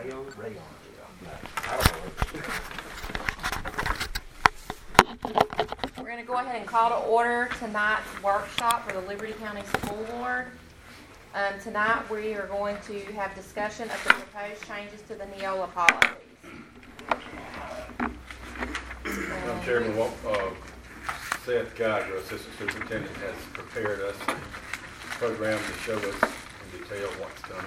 Ray on. I don't know. We're going to go ahead and call to order tonight's workshop for the Liberty County School Board. Tonight we are going to have discussion of the proposed changes to the Neola policies. Madam Chairman, Seth Geiger, Assistant Superintendent, has prepared us a program to show us in detail what's coming.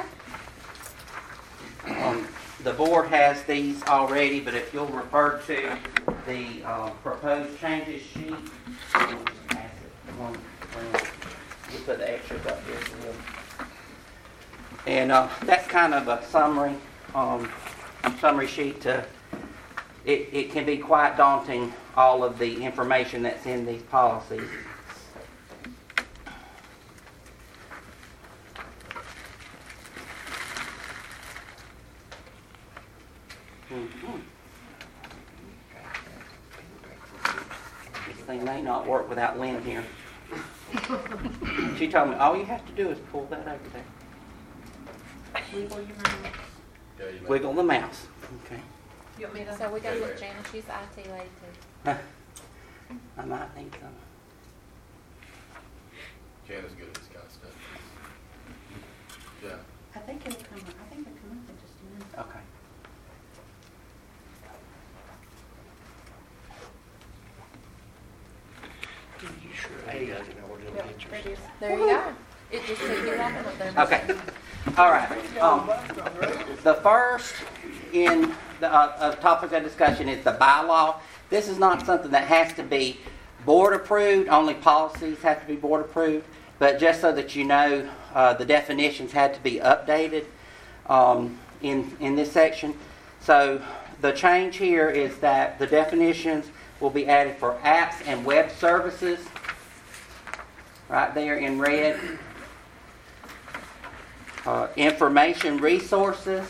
Okay. The board has these already, but if you'll refer to the proposed changes sheet, we'll just pass it one around. We'll put the extras up here as well. And that's kind of a summary sheet. It can be quite daunting, all of the information that's in these policies. This thing may not work without Lynn here. She told me all you have to do is pull that over there. Wiggle your mouse. Yeah, you may. Wiggle the mouse. Okay. You want me to? So we go with Janice. She's the IT lady too. I might need some. Jana's good at this kind of stuff. Yeah. I think it'll come up. I think it'll come up in just a minute. Okay. There you go. It just took you walking up there. Okay. All right. The first in the topic of discussion is the bylaw. This is not something that has to be board approved. Only policies have to be board approved. But just so that you know, the definitions had to be updated in this section. So the change here is that the definitions will be added for apps and web services. Right there in red. Information resources.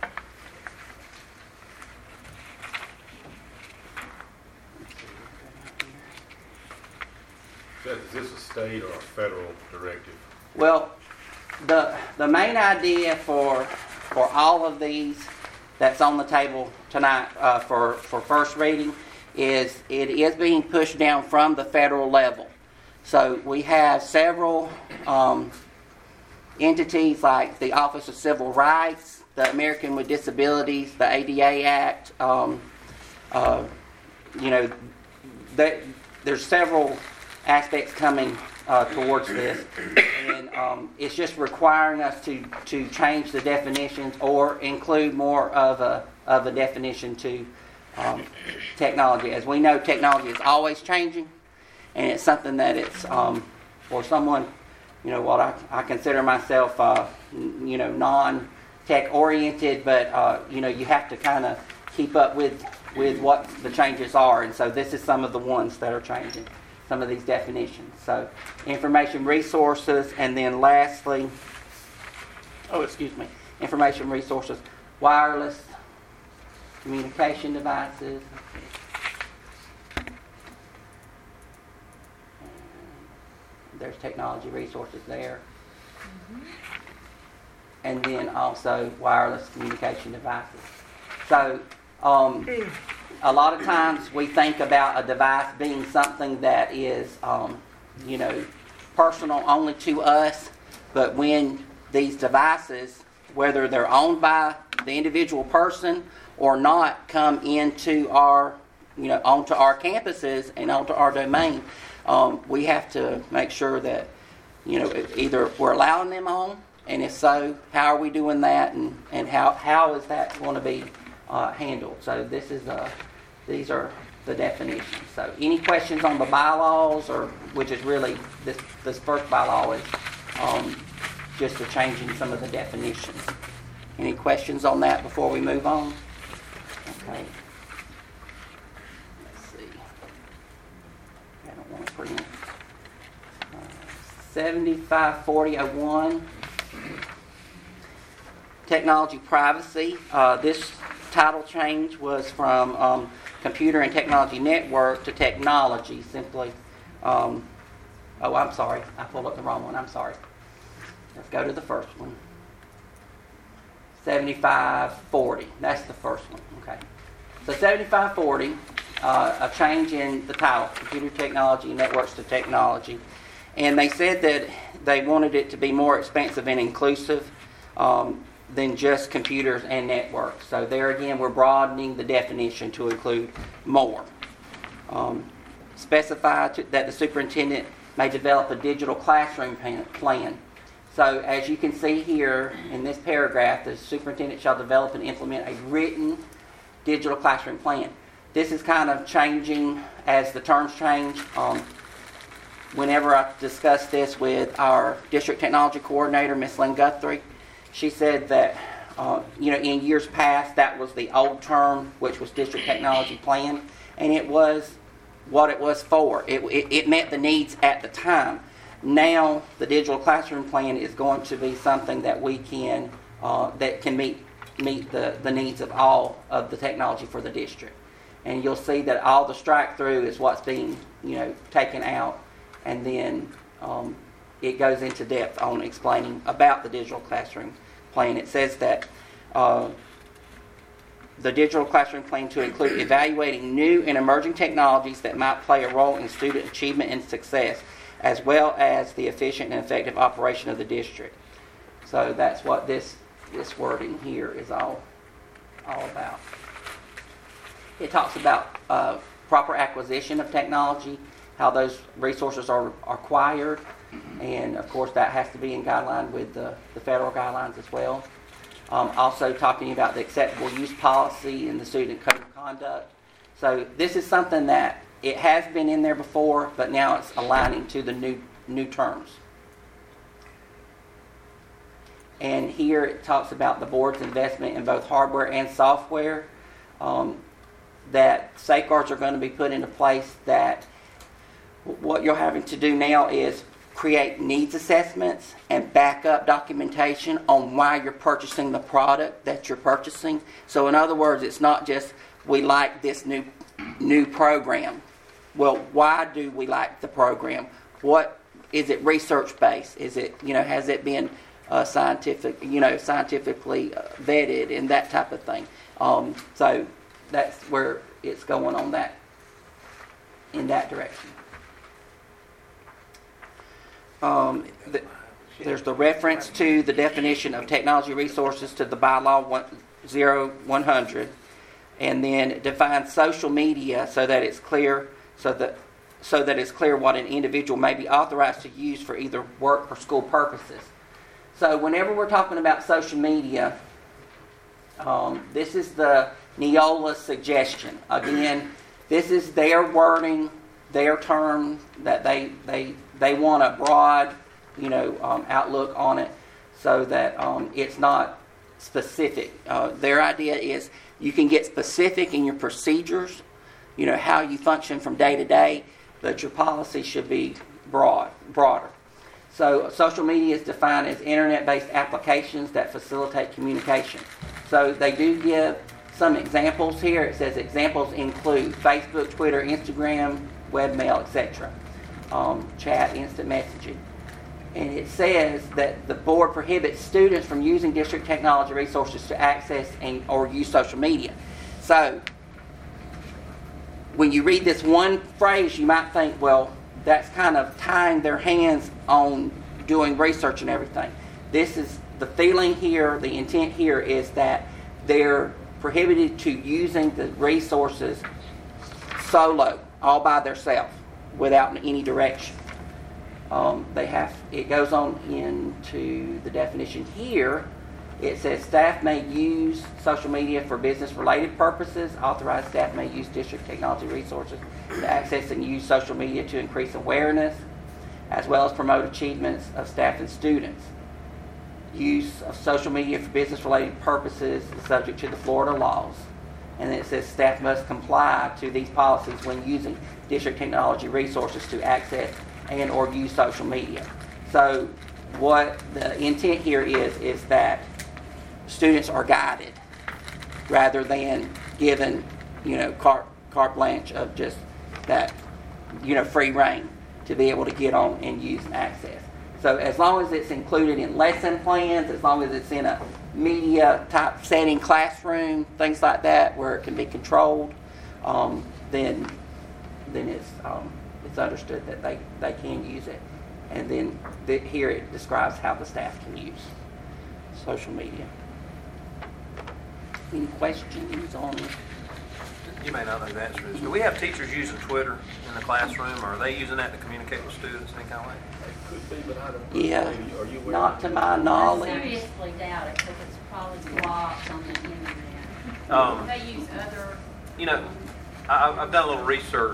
Seth, is this a state or a federal directive? Well, the main idea for all of these that's on the table tonight for first reading is it is being pushed down from the federal level. So we have several entities like the Office of Civil Rights, the American with Disabilities, the ADA Act. There's several aspects coming towards this, and it's just requiring us to change the definitions or include more of a definition to technology. As we know, technology is always changing, and it's something that it's for someone, what I consider myself, non-tech oriented, but you have to kind of keep up with what the changes are, and so this is some of the ones that are changing, some of these definitions. So information resources, and then lastly, information resources, wireless communication devices. There's technology resources there. Mm-hmm. And then also wireless communication devices. So a lot of times we think about a device being something that is, personal only to us. But when these devices, whether they're owned by the individual person or not, come into our, onto our campuses and onto our domain, we have to make sure that, either we're allowing them on, and if so, how are we doing that, and how is that going to be handled? So these are the definitions. So any questions on the bylaws, or which is really this first bylaw is just a changing some of the definitions. Any questions on that before we move on? Okay. 754001, technology privacy. This title change was from Computer and Technology Network to technology, simply. I'm sorry. I pulled up the wrong one. I'm sorry. Let's go to the first one. 7540. That's the first one. Okay. So 7540, a change in the title, Computer Technology, Networks to Technology. And they said that they wanted it to be more expansive and inclusive than just computers and networks. So there again, we're broadening the definition to include more. Specify that the superintendent may develop a digital classroom plan. So as you can see here in this paragraph, the superintendent shall develop and implement a written digital classroom plan. This is kind of changing as the terms change. Whenever I discussed this with our district technology coordinator, Ms. Lynn Guthrie, she said that in years past that was the old term, which was district technology plan, and it was what it was for. It met the needs at the time. Now the digital classroom plan is going to be something that we can that can meet the needs of all of the technology for the district. And you'll see that all the strike through is what's being taken out, and then it goes into depth on explaining about the digital classroom plan. It says that the digital classroom plan to include evaluating new and emerging technologies that might play a role in student achievement and success, as well as the efficient and effective operation of the district. So that's what this wording here is all about. It talks about proper acquisition of technology, how those resources are acquired, and of course that has to be in guideline with the federal guidelines as well. Also talking about the acceptable use policy and the student code of conduct. So this is something that it has been in there before, but now it's aligning to the new terms. And here it talks about the board's investment in both hardware and software, that safeguards are going to be put into place, that what you're having to do now is create needs assessments and backup documentation on why you're purchasing the product that you're purchasing. So in other words, it's not just we like this new program. Well, why do we like the program? What is it research based? Is it has it been scientifically vetted and that type of thing? So that's where it's going on that in that direction. There's the reference to the definition of technology resources to the bylaw 100, and then define social media so that it's clear what an individual may be authorized to use for either work or school purposes. So whenever we're talking about social media, this is the Neola suggestion. Again, this is their wording, their term, that they want a broad, outlook on it, so that it's not specific. Their idea is you can get specific in your procedures, how you function from day to day, but your policy should be broader. So social media is defined as internet-based applications that facilitate communication. So they do give some examples here. It says examples include Facebook, Twitter, Instagram, webmail, etc. Chat, instant messaging. And it says that the board prohibits students from using district technology resources to access or use social media. So when you read this one phrase, you might think, well, that's kind of tying their hands on doing research and everything. This is the feeling here, the intent here is that they're prohibited to using the resources solo, all by themselves, without any direction. It goes on into the definition here. It says staff may use social media for business-related purposes. Authorized staff may use district technology resources to access and use social media to increase awareness, as well as promote achievements of staff and students. Use of social media for business-related purposes is subject to the Florida laws. And it says staff must comply to these policies when using district technology resources to access and or use social media. So what the intent here is that students are guided rather than given, carte blanche of just that, free reign to be able to get on and use and access. So as long as it's included in lesson plans, as long as it's in a media type setting, classroom, things like that, where it can be controlled, then it's understood that they can use it. And then here it describes how the staff can use social media. Any questions on it? You may not know the answer to this. Do we have teachers using Twitter in the classroom? Or are they using that to communicate with students, any kind of way? It could be, but I don't. Yeah, Are you aware? not to my I knowledge. seriously doubt it, because it's probably blocked on the internet. They use other. You know, I've done a little research.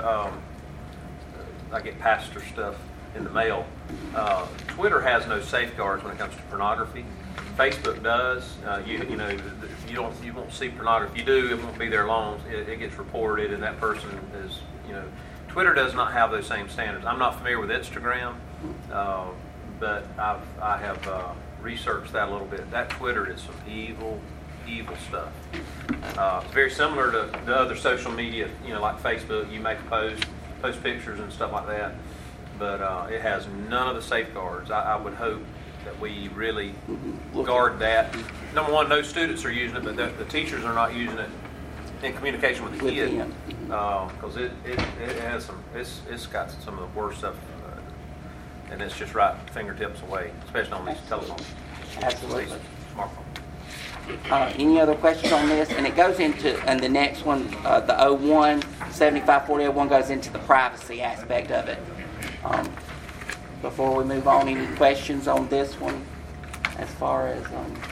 I get pastor stuff in the mail. Twitter has no safeguards when it comes to pornography. Facebook does. You won't see pornography. If you do, it won't be there long. It gets reported, and that person is, Twitter does not have those same standards. I'm not familiar with Instagram, but I have researched that a little bit. That Twitter is some evil stuff. It's very similar to the other social media, like Facebook. You make a post pictures and stuff like that, but it has none of the safeguards. I would hope that we really guard that. Number one, no students are using it, but the teachers are not using it in communication with the kid, because it has it's got some of the worst stuff, and it's just right fingertips away, especially on these telephones. Absolutely. These smartphones. Any other questions on this? And it goes into, and the next one, the 754001 goes into the privacy aspect of it. Before we move on, any questions on this one as far as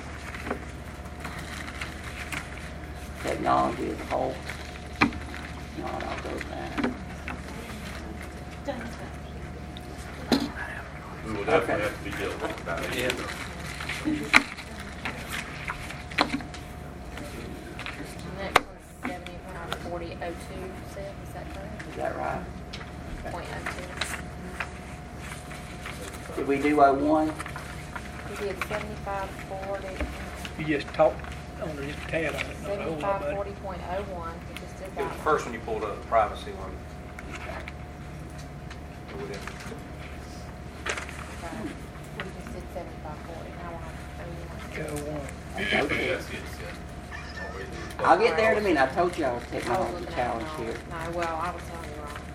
technology as a whole? No, I'll go with that. We will definitely have to be diligent about it. Yeah. Next one's 754002, is that correct? Is that right? .02. Did we do 01? We did 7540, You just talked on the tab on it, not a whole lot, buddy. 7540.01, we just did It that was the one. first one you pulled up, the privacy one. Okay. We just did 7540, now we're on 01. Go one. Yes, yes. I'll get there in a minute. I told you I was I was technology looking at challenge it here. wrong. No, well, I was telling you wrong.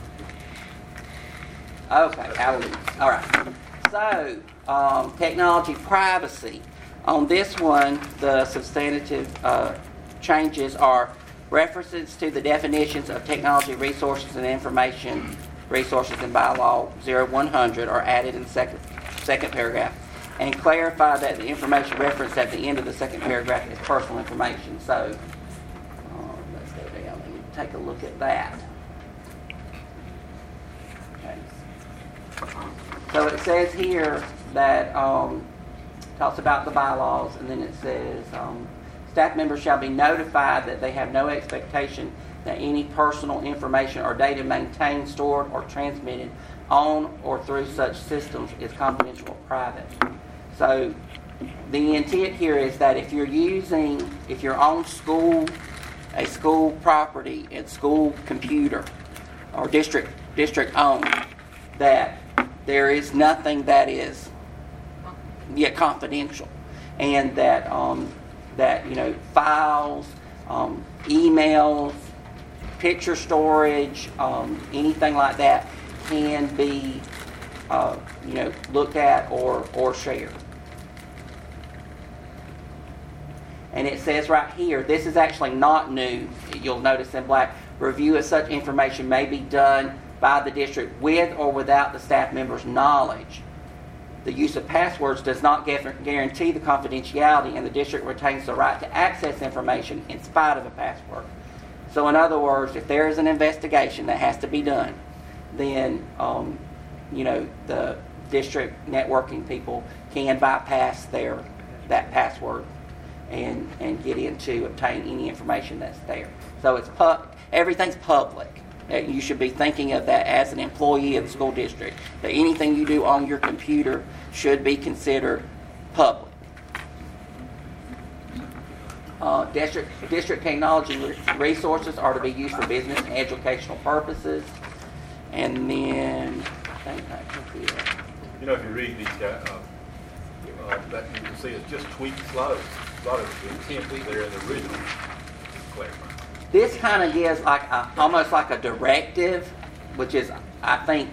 Okay, hallelujah. All right. So, technology privacy. On this one, the substantive changes are references to the definitions of technology resources and information resources in bylaw 0100 are added in the second paragraph, and clarify that the information referenced at the end of the second paragraph is personal information. So, let's go down and take a look at that. Okay. So it says here that talks about the bylaws, and then it says staff members shall be notified that they have no expectation that any personal information or data maintained, stored, or transmitted on or through such systems is confidential or private. So the intent here is that if you're on a school property, and school computer, or district owned, that there is nothing that is yet confidential, and that files, emails, picture storage, anything like that can be looked at or shared. And it says right here, this is actually not new. You'll notice in black, review of such information may be done by the district with or without the staff member's knowledge. The use of passwords does not guarantee the confidentiality, and the district retains the right to access information in spite of a password. So in other words, if there is an investigation that has to be done, then the district networking people can bypass that password and get in to obtain any information that's there. So it's everything's public. You should be thinking of that as an employee of the school district, that anything you do on your computer should be considered public. District technology resources are to be used for business and educational purposes. And then, I think that could be it. If you read these guys, that you can see it's just tweaked a lot of the intent was there in the original clarifying. This kind of gives almost like a directive, which is, I think,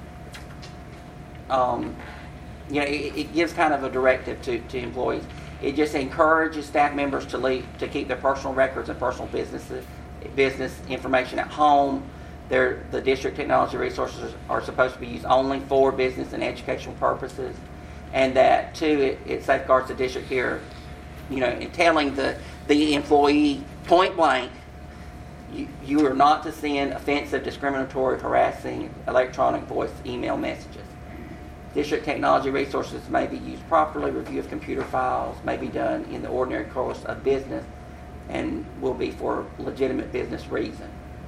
it gives kind of a directive to employees. It just encourages staff members to keep their personal records and personal business information at home. The district technology resources are supposed to be used only for business and educational purposes, and that too it safeguards the district here, in telling the employee point blank, you are not to send offensive, discriminatory, harassing electronic, voice, email messages. District technology resources may be used properly. Review of computer files may be done in the ordinary course of business and will be for legitimate business reason.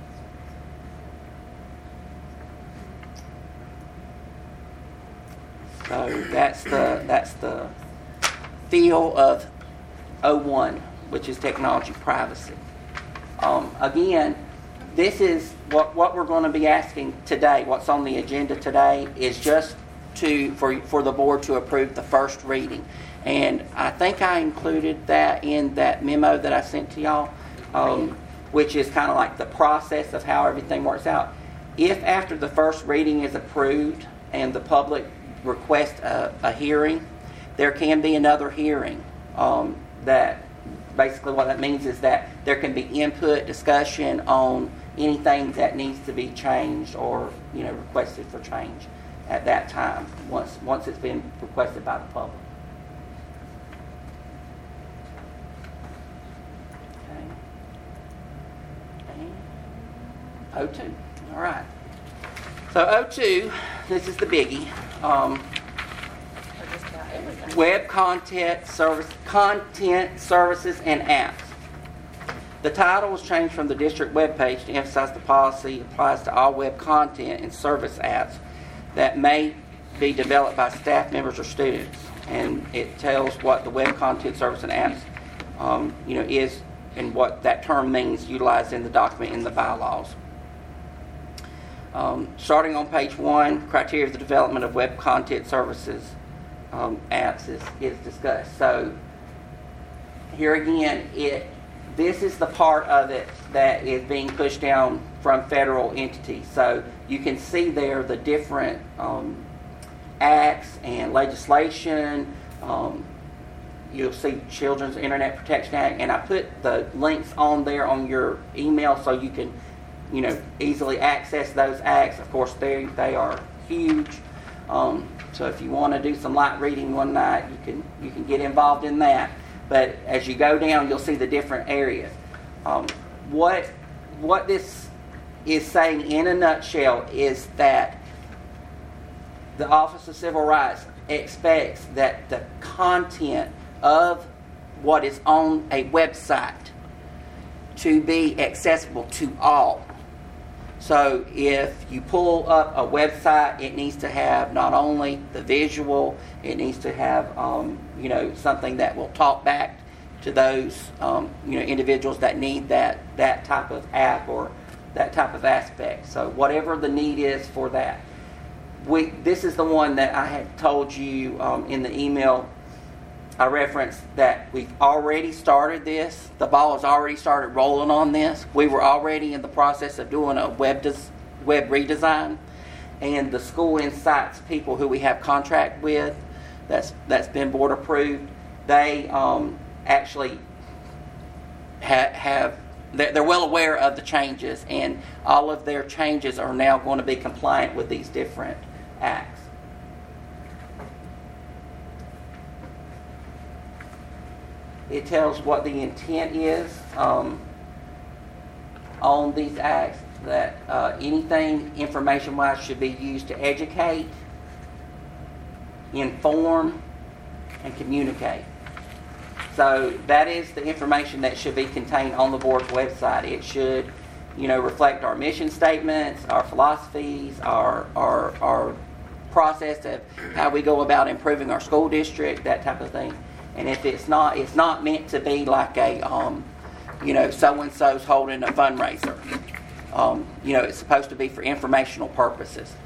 So that's the feel of 01, which is technology privacy. Again, this is what we're going to be asking today. What's on the agenda today is just for the board to approve the first reading. And I think I included that in that memo that I sent to y'all, which is kind of like the process of how everything works out. If after the first reading is approved and the public requests a hearing, there can be another hearing. That basically what that means is that there can be input, discussion on anything that needs to be changed or requested for change at that time once it's been requested by the public. Okay. 02. All right. So 02, this is the biggie. Web content services and apps. The title was changed from the district webpage to emphasize the policy applies to all web content and service apps that may be developed by staff members or students. And it tells what the web content service and apps is and what that term means utilized in the document in the bylaws. Starting on page 1, criteria of the development of web content services apps is discussed. So here again, this is the part of it that is being pushed down from federal entities. So you can see there the different acts and legislation. You'll see Children's Internet Protection Act, and I put the links on there on your email so you can easily access those acts. Of course, they are huge. So if you want to do some light reading one night, you can get involved in that. But as you go down, you'll see the different areas. What this is saying in a nutshell is that the Office of Civil Rights expects that the content of what is on a website to be accessible to all. So if you pull up a website, it needs to have not only the visual, it needs to have something that will talk back to those individuals that need that type of app or that type of aspect. So whatever the need is for that. This is the one that I had told you in the email. I referenced that we've already started this. The ball has already started rolling on this. We were already in the process of doing a web redesign. And the School Insights people who we have contract with, that's been board approved, they actually they're well aware of the changes, and all of their changes are now going to be compliant with these different acts. It tells what the intent is on these acts, that anything information-wise should be used to educate, inform, and communicate. So that is the information that should be contained on the board's website. It should, reflect our mission statements, our philosophies, our process of how we go about improving our school district, that type of thing. And if it's not meant to be like a, so-and-so's holding a fundraiser. It's supposed to be for informational purposes.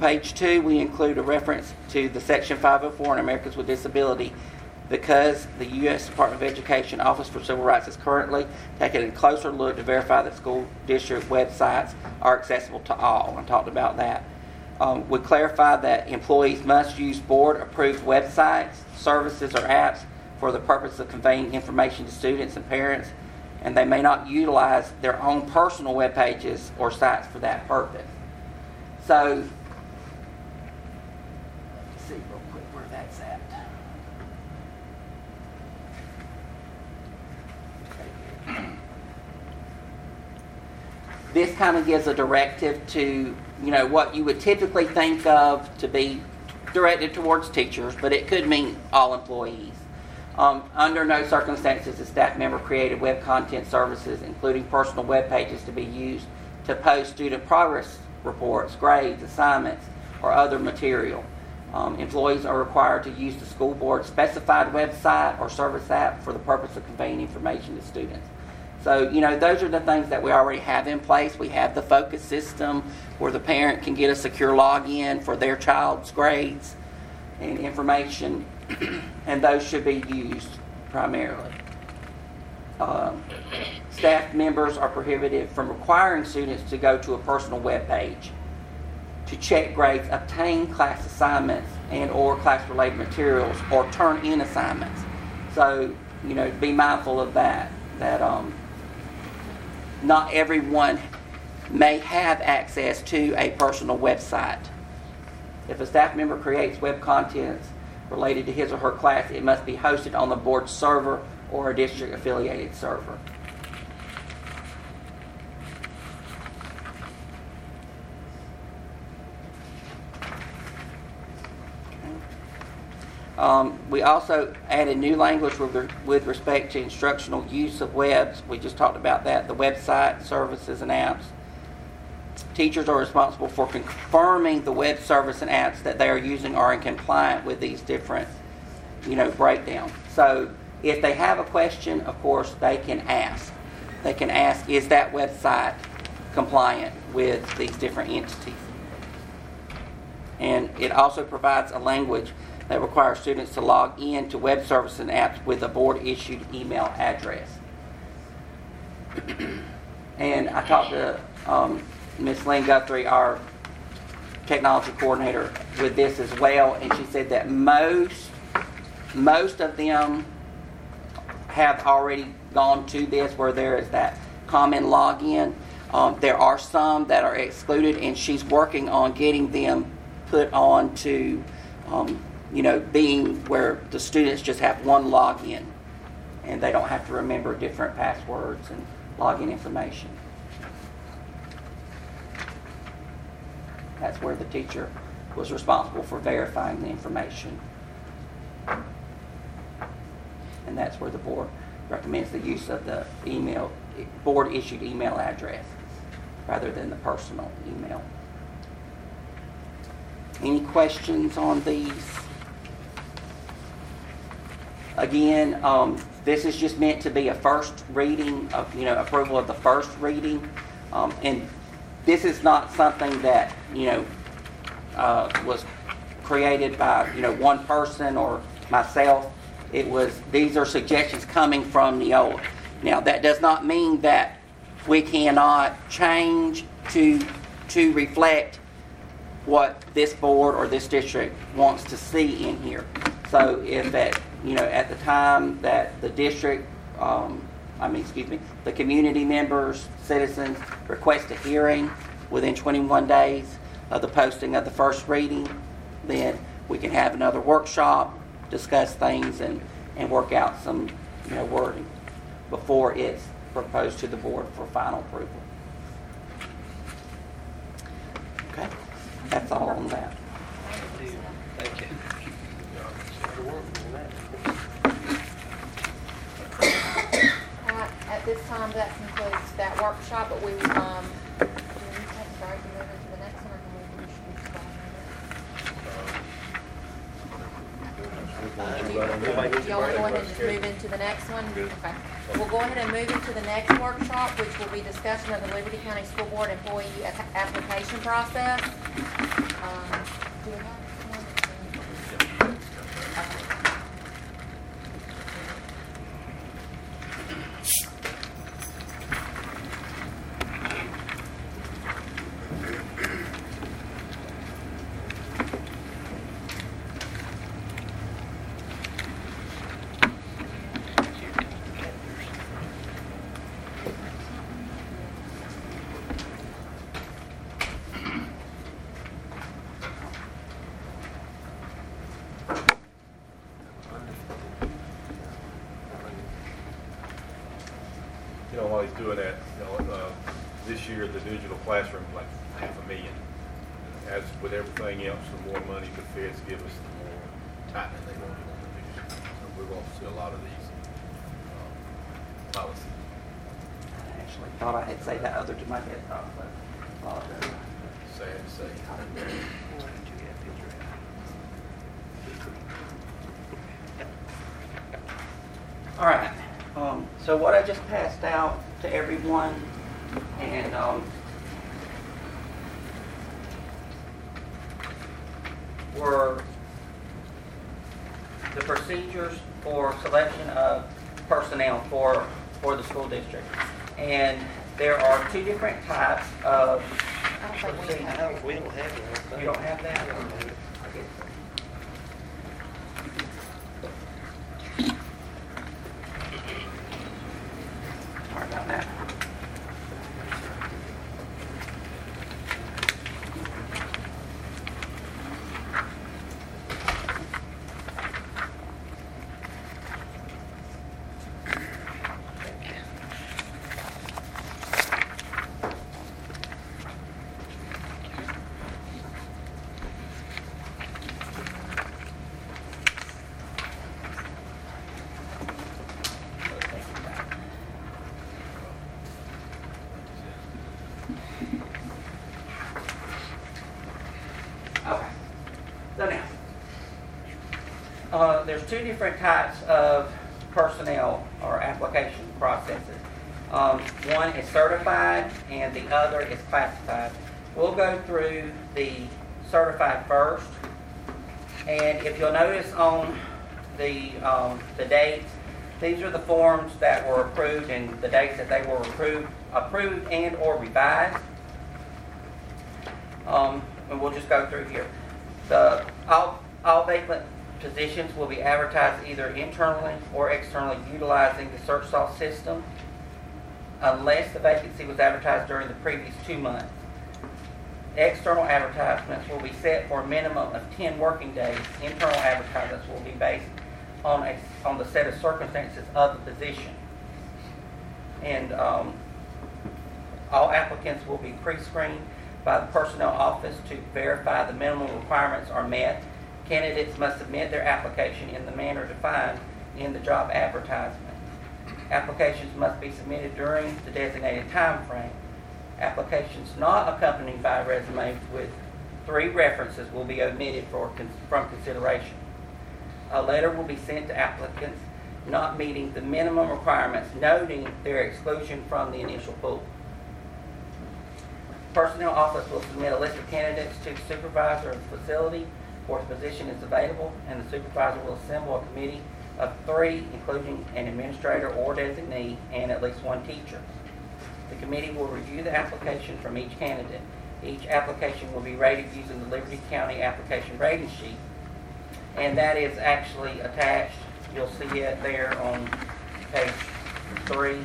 page 2, we include a reference to the Section 504 in Americans with Disability because the U.S. Department of Education Office for Civil Rights is currently taking a closer look to verify that school district websites are accessible to all. I talked about that. We clarify that employees must use board-approved websites, services, or apps for the purpose of conveying information to students and parents, and they may not utilize their own personal web pages or sites for that purpose. So, let's see real quick where that's at. This kind of gives a directive to, what you would typically think of to be directed towards teachers, but it could mean all employees. Under no circumstances is staff member created web content services, including personal web pages, to be used to post student progress reports, grades, assignments, or other material. Employees are required to use the school board specified website or service app for the purpose of conveying information to students. So, those are the things that we already have in place. We have the Focus system where the parent can get a secure login for their child's grades and information, and those should be used primarily. Staff members are prohibited from requiring students to go to a personal web page to check grades, obtain class assignments and or class-related materials, or turn in assignments. So, be mindful of that not everyone may have access to a personal website. If a staff member creates web contents related to his or her class, it must be hosted on the board server or a district-affiliated server. We also added new language with respect to instructional use of webs. We just talked about that, the website, services, and apps. Teachers are responsible for confirming the web service and apps that they are using are in compliant with these different, breakdowns. So if they have a question, of course, they can ask. They can ask, is that website compliant with these different entities? And it also provides a language that requires students to log in to web services and apps with a board-issued email address. And I talked to Ms. Lynn Guthrie, our technology coordinator, with this as well, and she said that most of them have already gone to this where there is that common login. There are some that are excluded, and she's working on getting them put on to being where the students just have one login and they don't have to remember different passwords and login information. That's where the teacher was responsible for verifying the information. And that's where the board recommends the use of the board-issued email address rather than the personal email. Any questions on these? Again, this is just meant to be a first reading of, approval of the first reading. And this is not something that, was created by, one person or myself. These are suggestions coming from Neola. Now, that does not mean that we cannot change to reflect what this board or this district wants to see in here. So if at the time that the district, the community members, citizens request a hearing within 21 days of the posting of the first reading, then we can have another workshop, discuss things, and work out some wording before it's proposed to the board for final approval. Okay, that's all on that. Thank you. At this time, that concludes that workshop, but we do we need to have a break and move into the next one, or can we y'all want to go ahead and just move into the next one? Okay. We'll go ahead and move into the next workshop, which will be discussion of the Liberty County School Board employee application process. Do you have one? You know, while he's doing that, this year the digital classroom like $500,000. As with everything else, the more money the feds give us, the more tightening they want to do. So we're going to see a lot of these policies. I actually thought I had said that other to my desktop, but apologize. Sad to say. All right. So what I just passed out to everyone, and were the procedures for selection of personnel for the school district. And there are two different types of I don't think we have. We don't have that. You don't have that? Sorry about that. Okay. So now, there's two different types of personnel or application processes. One is certified and the other is classified. We'll go through the certified first. And if you'll notice on the dates, these are the forms that were approved and the dates that they were approved and or revised. And we'll just go through here. All vacant positions will be advertised either internally or externally utilizing the SearchSoft system unless the vacancy was advertised during the previous 2 months. External advertisements will be set for a minimum of 10 working days. Internal advertisements will be based on the set of circumstances of the position. And all applicants will be pre-screened by the personnel office to verify the minimum requirements are met. Candidates must submit their application in the manner defined in the job advertisement. Applications must be submitted during the designated time frame. Applications not accompanied by a resume with 3 references will be omitted from consideration. A letter will be sent to applicants not meeting the minimum requirements, noting their exclusion from the initial pool. Personnel office will submit a list of candidates to the supervisor of the facility for the position is available, and the supervisor will assemble a committee of 3, including an administrator or designee and at least 1 teacher. The committee will review the application from each candidate. Each application will be rated using the Liberty County application rating sheet, and that is actually attached. You'll see it there on page 3.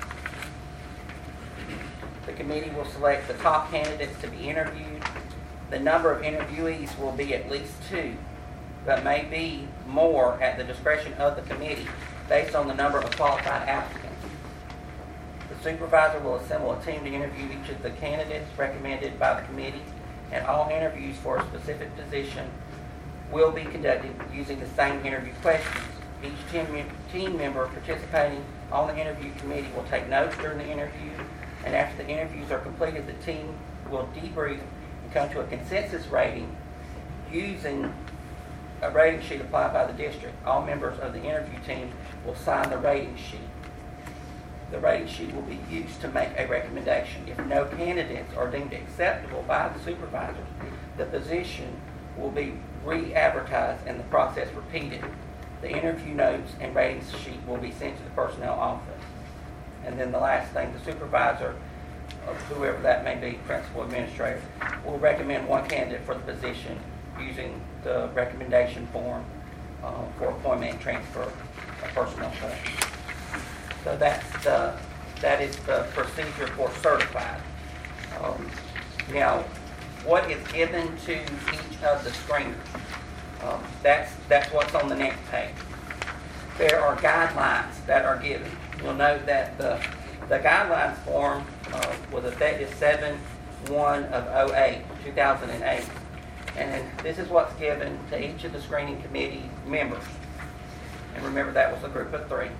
The committee will select the top candidates to be interviewed. The number of interviewees will be at least 2, but may be more at the discretion of the committee based on the number of qualified applicants. The supervisor will assemble a team to interview each of the candidates recommended by the committee, and all interviews for a specific position will be conducted using the same interview questions. Each team member participating on the interview committee will take notes during the interview, and after the interviews are completed, the team will debrief and come to a consensus rating using a rating sheet applied by the district. All members of the interview team will sign the rating sheet. The rating sheet will be used to make a recommendation. If no candidates are deemed acceptable by the supervisors, the position will be re-advertised and the process repeated. The interview notes and ratings sheet will be sent to the personnel office. And then the last thing, the supervisor, of whoever that may be, principal administrator, will recommend one candidate for the position using the recommendation form for appointment and transfer of personnel change. So that is the procedure for certified. Now, what is given to each of the screeners? That's what's on the next page. There are guidelines that are given. You'll note that the guidelines form was effective 7/1/08, 2008. And then this is what's given to each of the screening committee members. And remember, that was a group of 3.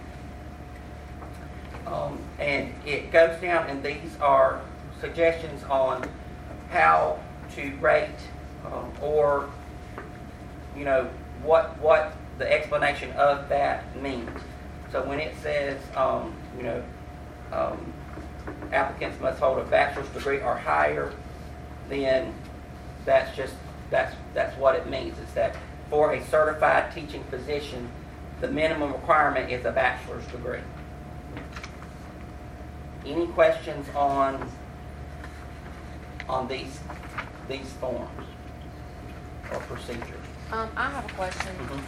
And it goes down, and these are suggestions on how to rate or, you know, what the explanation of that means. So when it says, you know, applicants must hold a bachelor's degree or higher, then that's what it means. It's that for a certified teaching position, the minimum requirement is a bachelor's degree. Any questions on these forms or procedures? I have a question.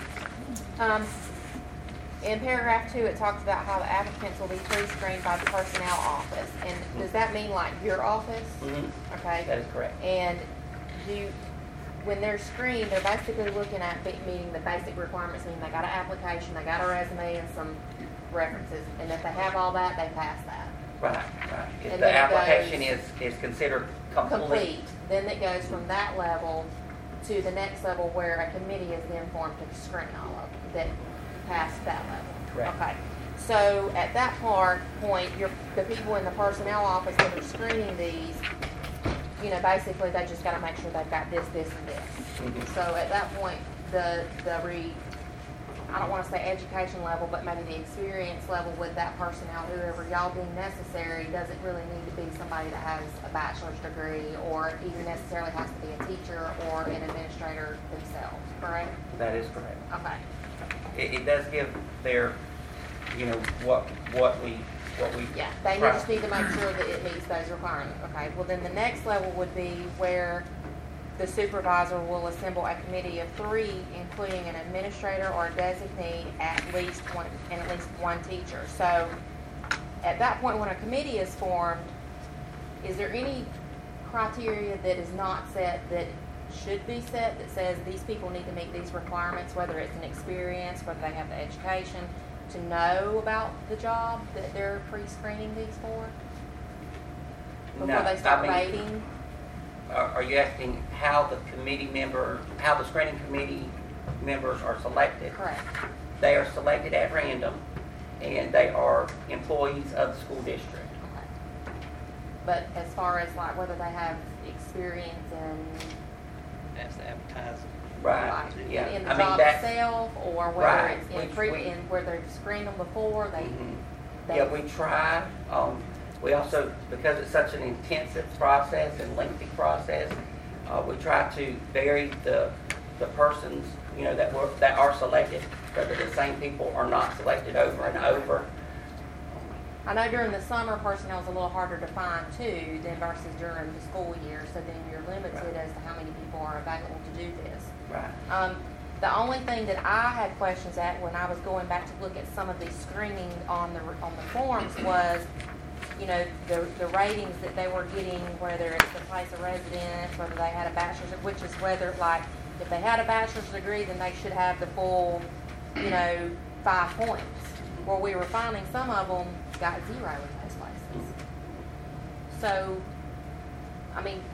In paragraph 2, it talks about how the applicants will be pre-screened by the personnel office. And does that mean like your office? Mm-hmm. Okay. That is correct. And when they're screened, they're basically looking at meeting the basic requirements, meaning they got an application, they got a resume, and some references. And if they have all that, they pass that. Right. If And the then it application goes- is considered complete. Then it goes from that level to the next level where a committee is then formed to screen all of them that pass that level. Correct. Okay. So at that point, the people in the personnel office that are screening these, you know, basically they just got to make sure they've got this, and this. Mhm. So at that point, I don't want to say education level, but maybe the experience level with that personnel, whoever y'all deem necessary, doesn't really need to be somebody that has a bachelor's degree or even necessarily has to be a teacher or an administrator themselves, correct? That is correct. Okay. It does give their, you know, what we Yeah, they try. just need to make sure that it meets those requirements. Okay, well then the next level would be where the supervisor will assemble a committee of 3, including an administrator or a designee and at least one teacher. So at that point, when a committee is formed, is there any criteria that is not set that should be set that says these people need to meet these requirements, whether it's an experience, whether they have the education, to know about the job that they're pre-screening these for? Before No, they start I mean, rating? Are you asking how the screening committee members are selected? Correct. They are selected at random, and they are employees of the school district. Okay. But as far as like whether they have experience in That's the advertising. Right. like Yeah. in the I mean, job that's itself, or whether Right. it's in We- where they've screened them before, Mhm. they Yeah, we try. We also, because it's such an intensive process and lengthy process, we try to vary the persons, you know, that are selected, so that the same people are not selected over and over. I know during the summer personnel is a little harder to find too than versus during the school year, so then you're limited Right. as to how many people are available to do this. Right. The only thing that I had questions at when I was going back to look at some of these screening on the forms was, you know, the ratings that they were getting, whether it's the place of residence, whether they had a bachelor's, which is whether, like, if they had a bachelor's degree, then they should have the full, you know, 5 points. Well, we were finding some of them got 0 in those places. So, I mean,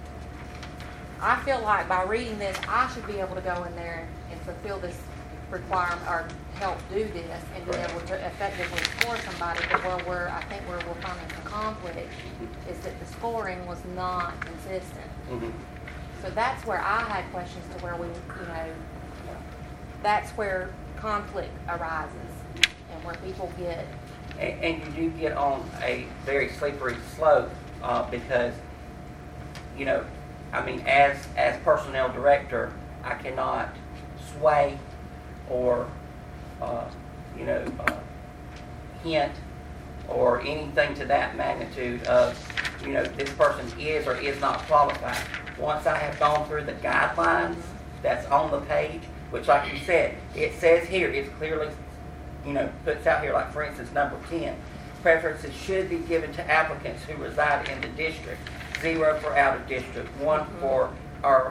I feel like by reading this, I should be able to go in there and fulfill this requirement or help do this and be able to effectively score somebody. But where we're finding some conflict is that the scoring was not consistent. Mhm. So that's where I had questions to where we, you know, that's where conflict arises and where people get. And you do get on a very slippery slope because, you know, I mean, as personnel director, I cannot sway or, hint or anything to that magnitude of, this person is or is not qualified. Once I have gone through the guidelines that's on the page, which like you said, it says here, it's clearly, puts out here, like for instance, number 10, preferences should be given to applicants who reside in the district, 0 for out of district, 1 for our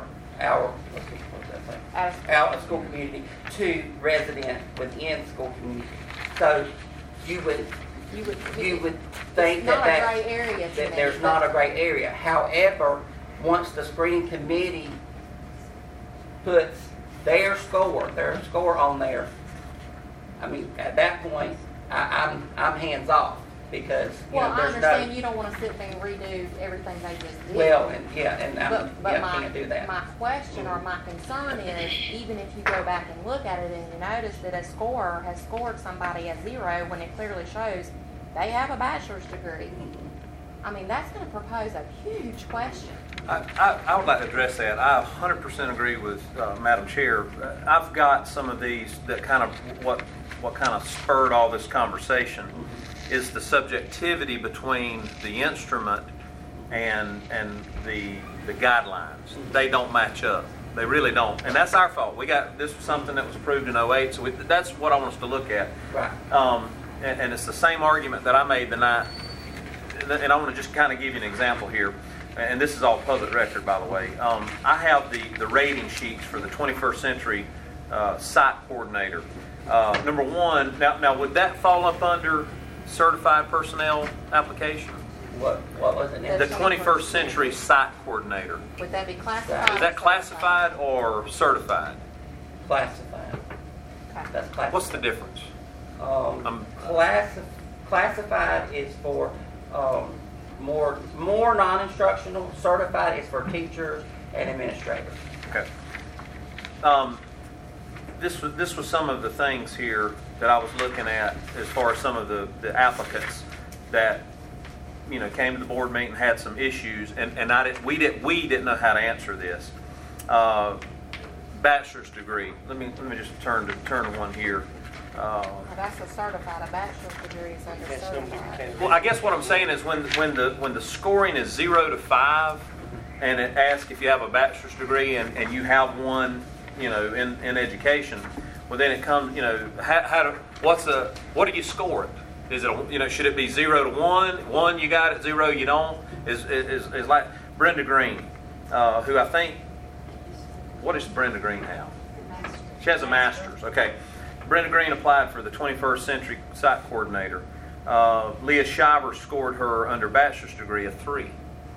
out of school community, 2 resident within school community. So you would think It's not a that gray area to me, there's not a gray area. However, once the screening committee puts their score on there, I mean, at that point, I'm hands off because Well, I there's understand no. you don't want to sit there and redo everything they just did. Well, I can't do that. My question or my concern is, even if you go back and look at it and you notice that a scorer has scored somebody a 0 when it clearly shows they have a bachelor's degree, I mean, that's going to propose a huge question. I would like to address that. I 100% agree with Madam Chair. I've got some of these that kind of what kind of spurred all this conversation is the subjectivity between the instrument and the guidelines. They don't match up. They really don't, and that's our fault. This was something that was approved in 08, so that's what I want us to look at. Right. And it's the same argument that I made the night. And I want to just kind of give you an example here. And this is all public record, by the way. I have the rating sheets for the 21st Century site coordinator. Number 1, now would that fall up under certified personnel application? What was it? The 21st Century site coordinator. Would that be classified? Is that classified or certified? Classified. Okay. That's classified. What's the difference? Classified is for more non-instructional. Certified is for teachers and administrators. Okay. This was some of the things here that I was looking at as far as some of the applicants that came to the board meeting and had some issues, and we didn't know how to answer this. Bachelor's degree. Let me just turn to one here. That's a certified. A bachelor's degree is under certified. Well, I guess what I'm saying is when the scoring is 0 to 5, and it asks if you have a bachelor's degree and you have one, in education, well then it comes, what do you score it? Is it should it be 0 to 1? 1 you got it, 0 you don't? Is like Brenda Green, who I think, what does Brenda Green have? She has a master's. Okay. Brenda Green applied for the 21st Century site coordinator. Leah Shiver scored her under bachelor's degree a 3.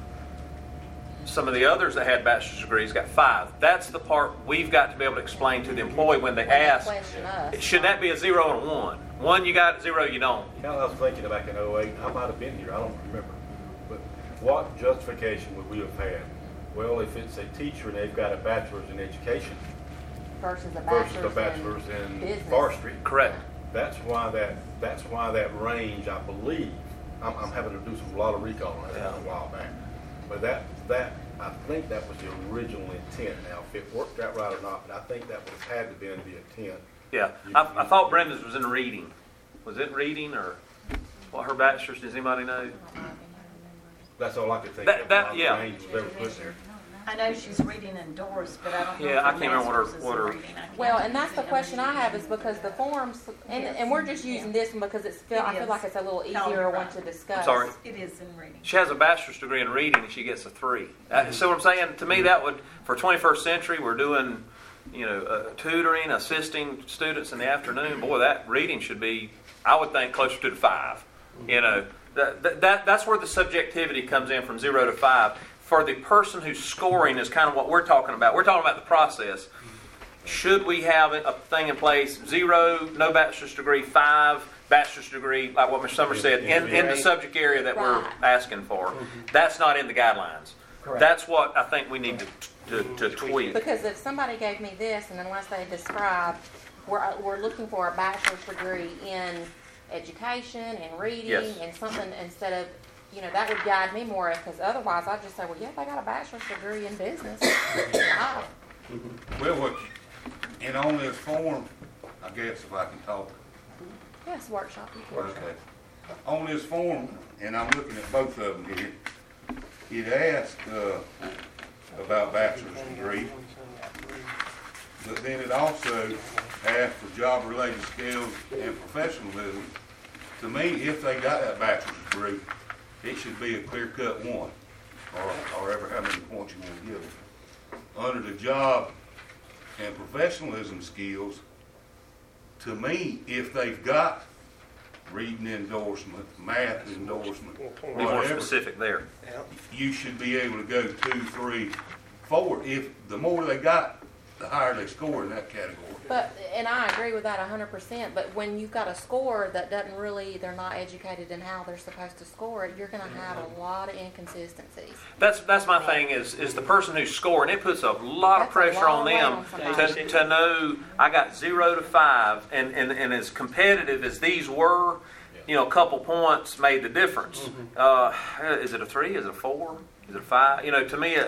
Some of the others that had bachelor's degrees got 5. That's the part we've got to be able to explain to the employee when they ask, Question us. should that be a 0 and a 1? 1 you got, 0 you don't. I was thinking back in 08, I might have been here, I don't remember. But what justification would we have had? Well, if it's a teacher and they've got a bachelor's in education Versus a bachelor's in business. forestry. Correct. That's why that range, I believe, I'm having to do a lot of recall on that a while back. But that I think that was the original intent. Now, if it worked out right or not, but I think that would have had to be the intent. Yeah. I thought Brenda's was in reading. Was it reading or what her bachelor's? Does anybody know? That's all I could think of. Yeah. Range was ever put there. I know she's reading indoors, but I don't know. Yeah, I if can't remember master's is what her- in reading. I can't Well, and that's the remember. question I have is because the forms, and we're just using this one because I feel like it's a little No, easier you're one right. to discuss. I'm sorry. It is in reading. She has a bachelor's degree in reading and she gets a 3. See what I'm saying? To me, that would, for 21st century, we're doing, tutoring, assisting students in the afternoon. Boy, that reading should be, I would think, closer to the 5. That's where the subjectivity comes in from 0 to 5. For the person who's scoring is kind of what we're talking about. We're talking about the process. Should we have a thing in place? 0, no bachelor's degree. 5, bachelor's degree, like what Mr. Summers said, in the subject area that we're Right. asking for. That's not in the guidelines. Correct. That's what I think we need to tweak. Because if somebody gave me this and unless they describe, we're looking for a bachelor's degree in education and reading Yes. and something instead of you know, that would guide me more, because otherwise I'd just say, well, yeah, they got a bachelor's degree in business. Wow. Well, and on this form, I guess if I can talk, Yes, workshop. okay. On this form, and I'm looking at both of them here, it asks, about bachelor's degree, but then it also asks for job-related skills and professionalism. To me, if they got that bachelor's degree, it should be a clear-cut one, or ever how many points you want to give them. Under the job and professionalism skills, to me, if they've got reading endorsement, math endorsement, Be more whatever, specific there. you should be able to go 2, 3, 4. If the more they got, the higher they score in that category. But, and I agree with that 100%, but when you've got a score that doesn't really, they're not educated in how they're supposed to score it, you're gonna have a lot of inconsistencies. That's my thing is the person who's scoring, it puts a lot of That's a pressure lot on of weight them on somebody. to know I got 0 to 5 and as competitive as these were, you know, a couple points made the difference. Is it a 3? Is it a 4? Is it a 5? You know, to me,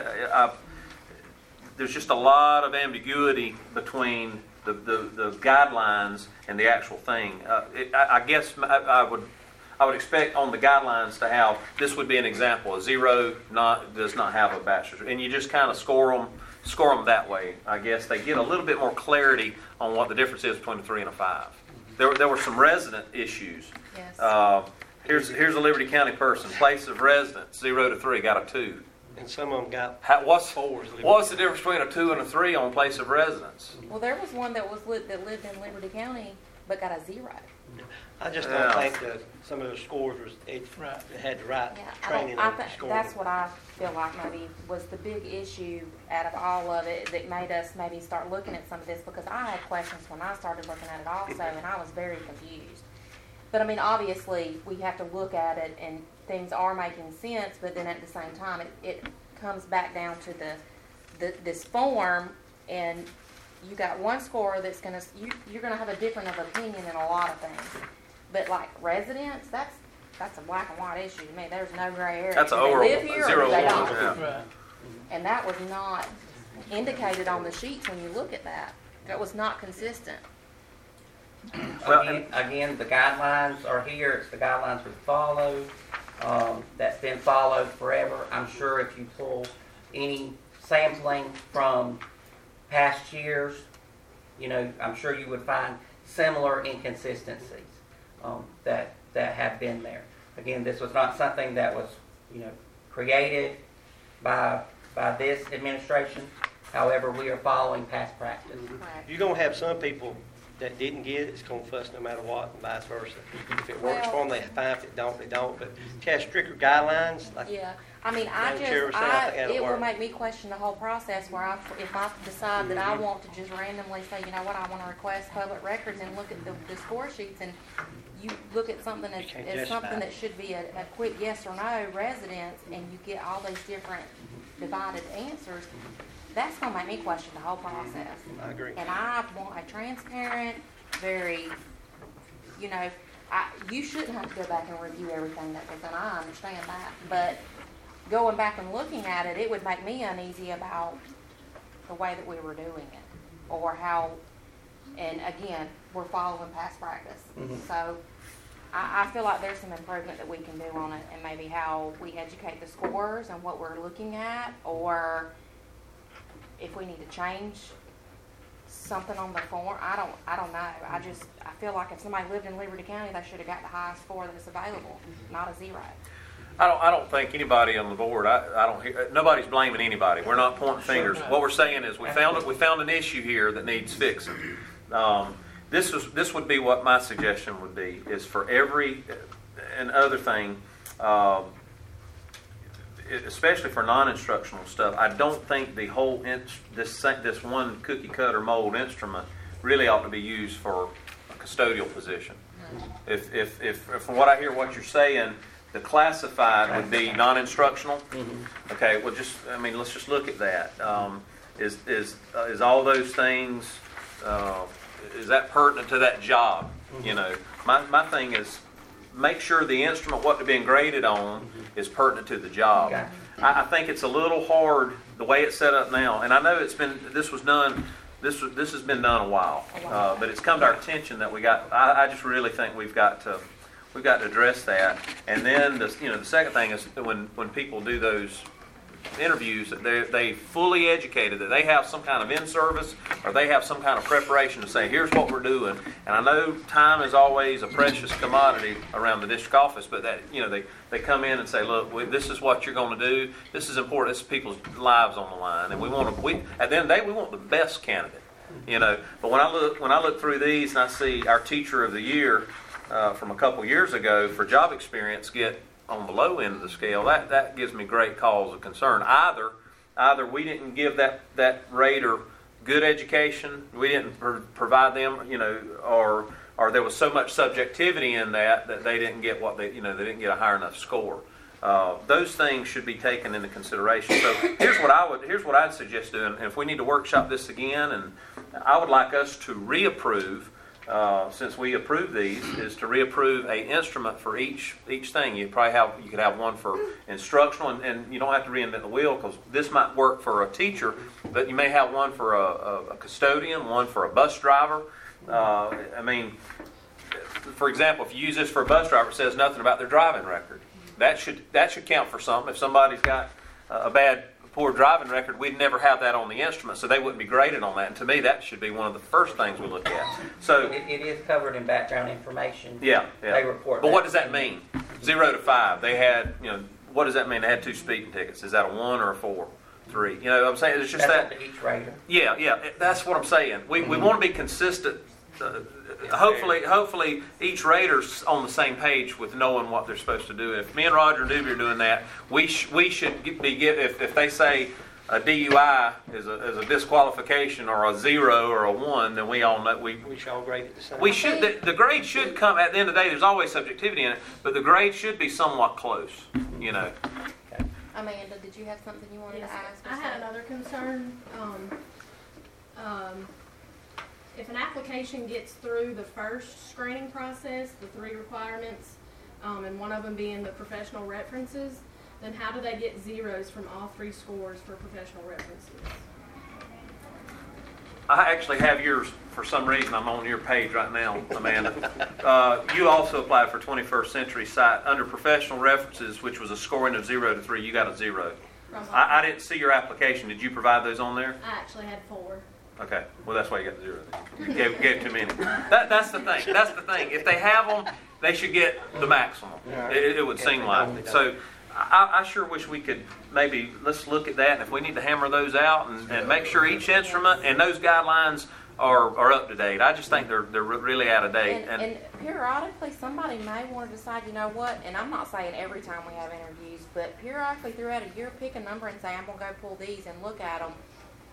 there's just a lot of ambiguity between the guidelines and the actual thing. I guess I would expect on the guidelines to have, this would be an example, a 0 does not have a bachelor's, and you just kind of score them that way. I guess they get a little bit more clarity on what the difference is between a 3 and a 5. There were some resident issues. Yes. Here's a Liberty County person, place of residence 0 to 3, got a 2. And some of them got What's 4s. the difference between a 2 and a 3 on place of residence? Well, there was one that lived in Liberty County, but got a 0. I just don't Yeah. think that some of those scores was it had the right Yeah, training I on think scoring. that's what I feel like maybe was the big issue out of all of it that made us maybe start looking at some of this, because I had questions when I started looking at it also, and I was very confused. But I mean, obviously, we have to look at it, and things are making sense, but then at the same time, it comes back down to this form, and you got one score that's you're gonna have a different of opinion in a lot of things. But like residents, that's a black and white issue to me. There's no gray area. That's Do a they oral live here or 0 do they 1. don't? Yeah. Right. And that was not indicated on the sheets when you look at that. That was not consistent. Well, Again, the guidelines are here. It's the guidelines we follow. That's been followed forever. I'm sure if you pull any sampling from past years, you know, I'm sure you would find similar inconsistencies that have been there. Again, this was not something that was, you know, created by this administration. However, we are following past practice. Correct. You're going to have some people that didn't get it, it's going to fuss no matter what, and vice versa. If it works for them, they fine. If it don't, they don't. But to have stricter guidelines, like Yeah, I mean, Madam Chair was saying, I think that'll it will work. make me question the whole process where if I decide that I want to just randomly say, you know what, I want to request public records and look at the score sheets, and you look at something as can't as justify something it. that should be a quick yes or no residence, and you get all these different divided answers, that's going to make me question the whole process. I agree. And I want a transparent, very, you know, you shouldn't have to go back and review everything that was done. I understand that. But going back and looking at it, it would make me uneasy about the way that we were doing it. Or how, and again, we're following past practice. So I feel like there's some improvement that we can do on it, and maybe how we educate the scores and what we're looking at, or if we need to change something on the form. I don't know. I feel like if somebody lived in Liberty County, they should have got the highest score that's available, not a 0. I don't think anybody on the board. I don't hear. Nobody's blaming anybody. We're not pointing fingers. What we're saying is we found an issue here that needs fixing. This would be what my suggestion would be, is for every and other thing, especially for non-instructional stuff. I don't think the whole this one cookie cutter mold instrument really ought to be used for a custodial position. If from what I hear, what you're saying, the classified would be non-instructional. Okay, well, let's just look at that. Is all those things? Is that pertinent to that job? You know, my thing is, make sure the instrument, what they're being graded on, is pertinent to the job. Okay. I think it's a little hard the way it's set up now, and I know this has been done a while, but it's come to our attention that I just really think we've got to address that. And then the second thing is when people do those interviews, that they fully educated, that they have some kind of in-service or they have some kind of preparation to say, here's what we're doing. And I know time is always a precious commodity around the district office, but that they come in and say, look, this is what you're going to do. This is important. This is people's lives on the line, and at the end of the day, we want the best candidate. But when I look through these and I see our teacher of the year from a couple years ago for job experience get on the low end of the scale, that gives me great cause of concern. Either we didn't give that rater good education, we didn't provide them, or there was so much subjectivity in that they didn't get they didn't get a high enough score. Those things should be taken into consideration. So here's what I'd suggest doing. And if we need to workshop this again, and I would like us to reapprove. Since we approve these, is to reapprove a instrument for each thing. You could have one for instructional, and you don't have to reinvent the wheel, because this might work for a teacher, but you may have one for a custodian, one for a bus driver. For example, if you use this for a bus driver, it says nothing about their driving record. That should count for something. If somebody's got a poor driving record, we'd never have that on the instrument, so they wouldn't be graded on that. And to me, that should be one of the first things we look at. So it is covered in background information. Yeah. They report. But what does that mean? 0 to 5. They had, what does that mean? They had 2 speeding tickets. Is that a 1 or a 4? 3? You know what I'm saying? It's just That's that. up to each rater. Yeah. That's what I'm saying. We want to be consistent. Hopefully, each rater's on the same page with knowing what they're supposed to do. If me and Roger Newby are doing that, we should be if they say a DUI is a disqualification or a 0 or a 1, then we all know we should all grade it the same. We should. The grade should come at the end of the day. There's always subjectivity in it, but the grade should be somewhat close. Amanda, did you have something you wanted to ask? I had another concern. If an application gets through the first screening process, the 3 requirements, and one of them being the professional references, then how do they get zeros from all 3 scores for professional references? I actually have yours. For some reason, I'm on your page right now, Amanda. You also applied for 21st Century Site under professional references, which was a scoring of 0 to 3. You got a 0. I didn't see your application. Did you provide those on there? I actually had 4. Okay, well that's why you got the 0. You gave too many. That's the thing. If they have them, they should get the maximum. It would seem like. So I sure wish we could let's look at that, and if we need to hammer those out and make sure each instrument and those guidelines are up to date. I just think they're really out of date. And periodically somebody may want to decide, you know what, and I'm not saying every time we have interviews, but periodically throughout a year, pick a number and say, I'm going to go pull these and look at them.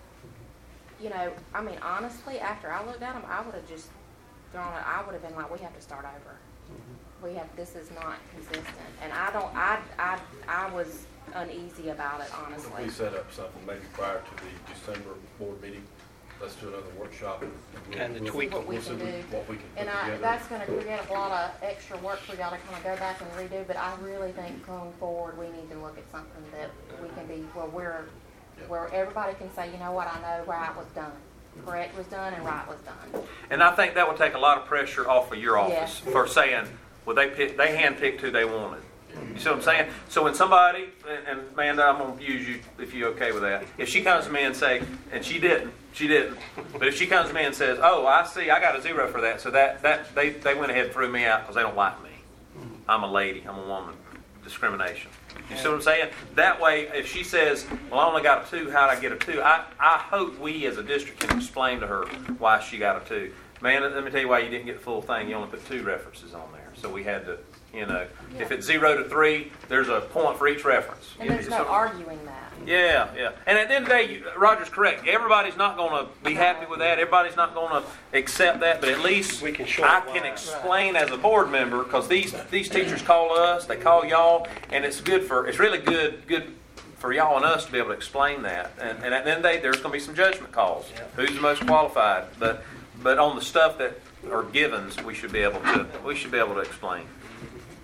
Honestly, after I looked at them, I would have just I would have been like, we have to start over. This is not consistent. And I was uneasy about it, honestly. We set up something maybe prior to the December board meeting. Let's do another workshop. And tweak what we can do. What we can put And together. that's going to create a lot of extra work for y'all to kind of go back and redo, but I really think going forward, we need to look at something that we can be, where everybody can say, you know what, I know right was done. Correct was done and right was done. And I think that would take a lot of pressure off of your office for saying, well, they handpicked who they wanted. You see what I'm saying? So when somebody, and Amanda, I'm going to use you if you're okay with that. If she comes to me and say, and she didn't, but if she comes to me and says, oh, I see, I got a 0 for that, so that they went ahead and threw me out because they don't like me. I'm a lady, I'm a woman. Discrimination. You see what I'm saying? That way, if she says, well, I only got a 2, how'd I get a 2? I hope we as a district can explain to her why she got a 2. Man, let me tell you why you didn't get the full thing. You only put 2 references on there. So we had to, if it's 0 to 3, there's a point for each reference. And there's no arguing that. Yeah. And at the end of the day, Roger's correct. Everybody's not going to be happy with that. Everybody's not going to accept that. But at least I can explain as a board member, because these teachers call us, they call y'all, and it's really good for y'all and us to be able to explain that. And at the end of the day, there's going to be some judgment calls. Yeah. Who's the most qualified? But on the stuff that are givens, we should be able to explain.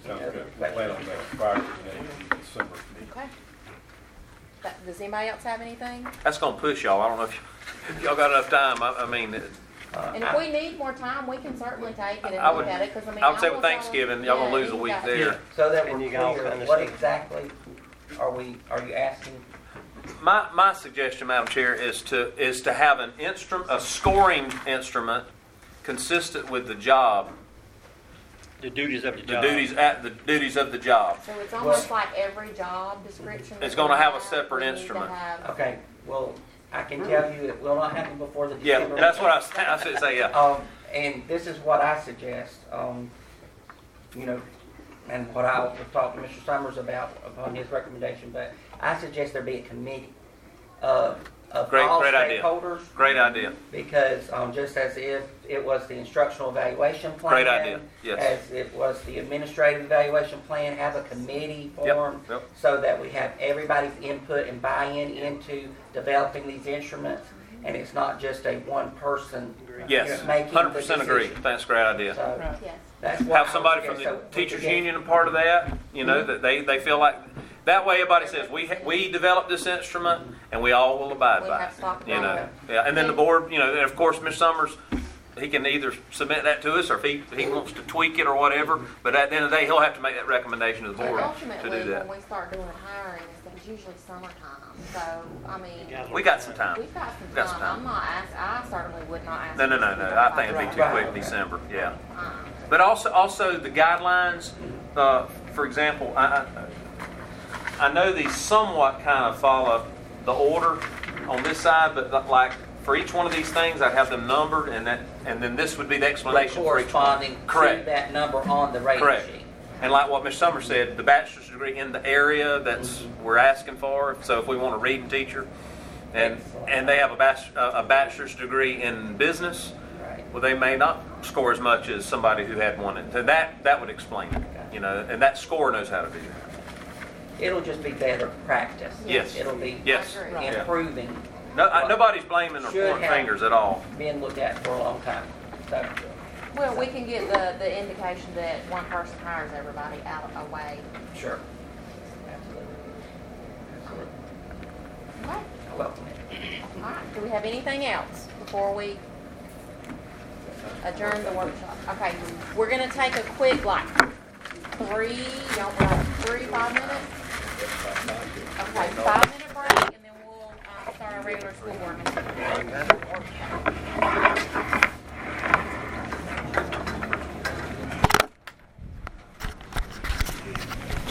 Sounds good. We plan on that prior to the December meeting. Okay. Does anybody else have anything? That's gonna push y'all. I don't know if y'all got enough time. I mean, And if we need more time, we can certainly take it and I look would- at it, because I mean. I would say I with was Thanksgiving, on- y'all gonna yeah, lose a you week got- there. So that And we're you can also clear, understand. what exactly are you asking? My suggestion, Madam Chair, is to have an instrument, a scoring instrument consistent with the job, The duties of the the job. duties of the job. So it's almost like every job description. It's that gonna we have a separate we need to instrument. have- Okay, well, I can tell you it will not happen before the Yeah, December. that's what I should say. Yeah. And this is what I suggest, you know, and what I will talk to Mr. Summers about upon his recommendation, but I suggest there be a committee of Great all idea. stakeholders. Great idea. Because just as if it was the instructional evaluation plan. Great idea, yes. As it was the administrative evaluation plan, have a committee Yep, formed. yep. So that we have everybody's input and buy-in into developing these instruments. And it's not just a one person. Yes. Making 100% the agree. decision. That's a great idea. So Yes. that's what Have I somebody would from the suggest. So we teachers could get- union a part of that. You know that they feel like that way. Everybody says we developed this instrument and we all will abide We by have it. stock You know, about yeah. And then the board, you know, and of course, Ms. Summers, he can either submit that to us or if he wants to tweak it or whatever. But at the end of the day, he'll have to make that recommendation to the But board to ultimately, do that. when we start doing hiring, it's usually summertime. So, I mean, We got some time. we've got some Got some time. time. I'm not I certainly would not ask. No. I think it'd be too quick in December. Yeah. But also the guidelines. For example, I know these somewhat kind of follow the order on this side, but like for each one of these things, I'd have them numbered, and then this would be the explanation for each one. Corresponding to Correct. that number on the rating Correct. sheet. And like what Ms. Summers said, the bachelor's degree in the area that's we're asking for. So if we want a reading teacher, and they have a bachelor's degree in business, Right. well, they may not score as much as somebody who had one. And that would explain it, you know. And that score knows how to do that. It'll just be better practice. Yes. It'll be Yes. I agree. Yeah. improving, No, nobody's blaming or Should pointing have. fingers at all. being looked at for a long time. So, Well, we can get the indication that one person hires everybody out of a way. sure. Absolutely. Absolutely. Okay. I welcome it. All right. Do we have anything else before we adjourn the workshop? Okay. We're gonna take a quick 5 minutes. Okay, 5-minute break, and then we'll start our regular school board meeting.